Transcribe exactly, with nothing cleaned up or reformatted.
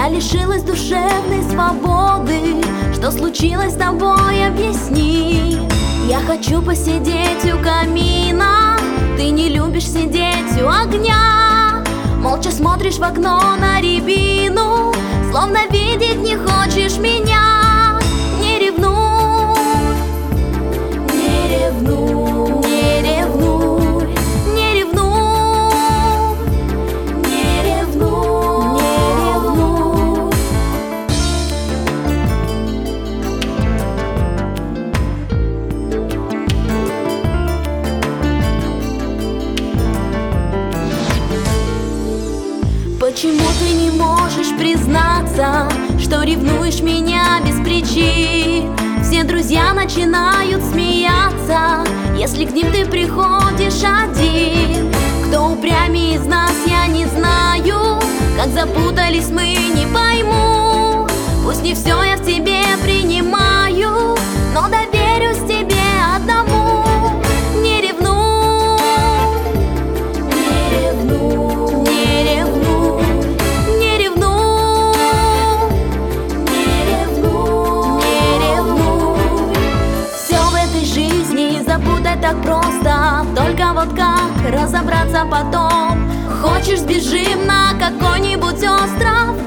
Я лишилась душевной свободы. Что случилось с тобой, объясни. Я хочу посидеть у камина, ты не любишь сидеть у огня. Молча смотришь в окно на рябину, словно видеть не хочешь меня. Не ревнуй, не ревнуй, не ревнуй, не ревнуй, не ревнуй, не ревнуй. Почему ты не можешь признаться, что ревнуешь меня без причин? Все друзья начинают смеяться, если к ним ты приходишь один. Кто упрямее из нас, я не знаю. Как запутались мы, не пойму. Пусть не все я в тебе принимаю, но доверюсь тебе одному. Не ревнуй, не ревнуй, не ревнуй, не ревнуй, не ревнуй, не ревнуй. Все в этой жизни запутать так просто, только вот как разобраться потом? Хочешь, сбежим на какой-нибудь остров,